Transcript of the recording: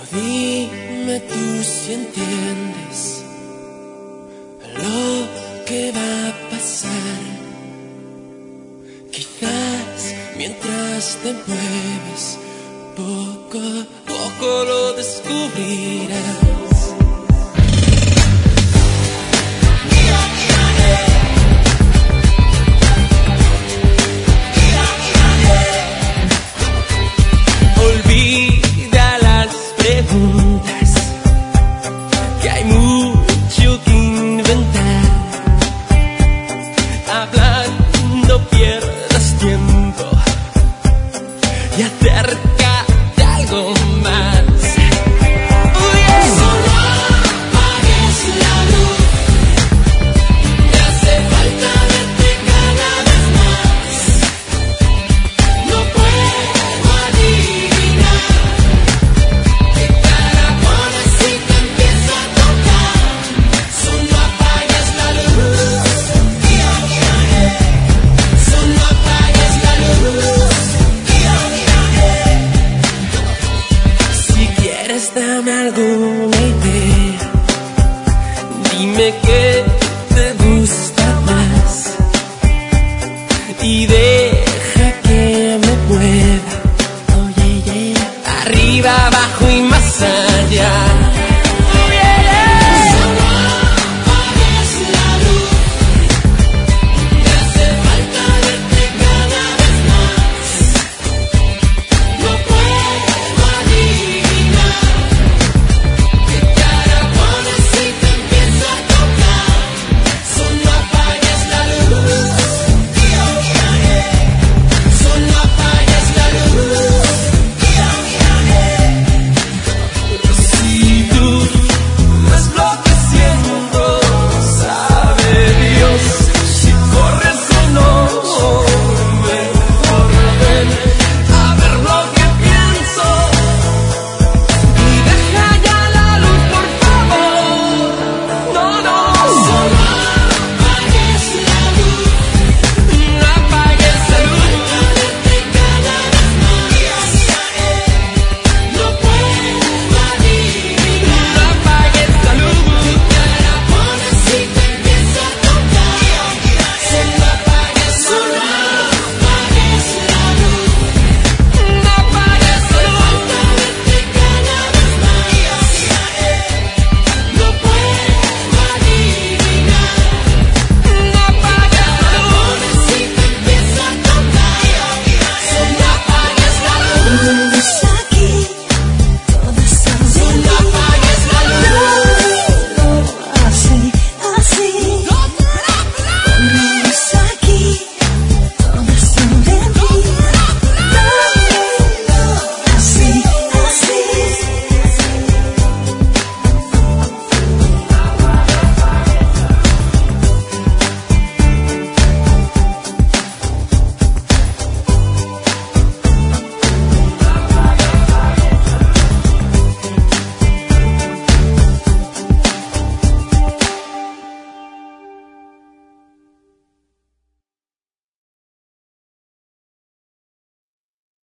Dime tú si entiendes lo que va a pasar. Quizás mientras te mueves, poco a poco lo descubrirás. Olvida las preguntas, que hay mucho que inventar. Hablando pierdas tiempo y acércate a algo más. Solo apagues la luz, me hace falta verte cada vez más. No puedo adivinar qué cara pones si te empiezo a tocar. Solo apagues la luz, solo apagues la luz. Si quieres dame alguna idea, dime qué te gusta más y deja que me mueva, oh yeah, yeah. Arriba, abajo y más allá.